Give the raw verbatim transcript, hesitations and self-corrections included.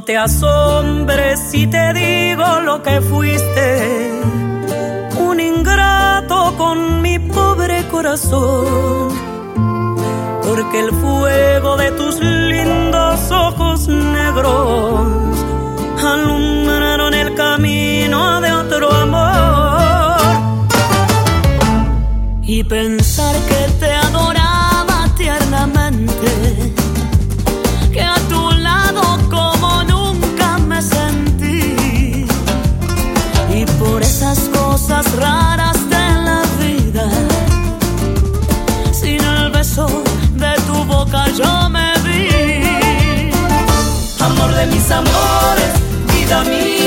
te asombres si te digo lo que fuiste, un ingrato con mi pobre corazón, porque el fuego de tus lindos ojos negros alumbraron el camino de otro amor. Y pensar que te adoraba tiernamente, que a tu lado como nunca me sentí, y por esas cosas raras de la vida, sin el beso de tu boca yo me vi. Amor de mis amores, vida mía,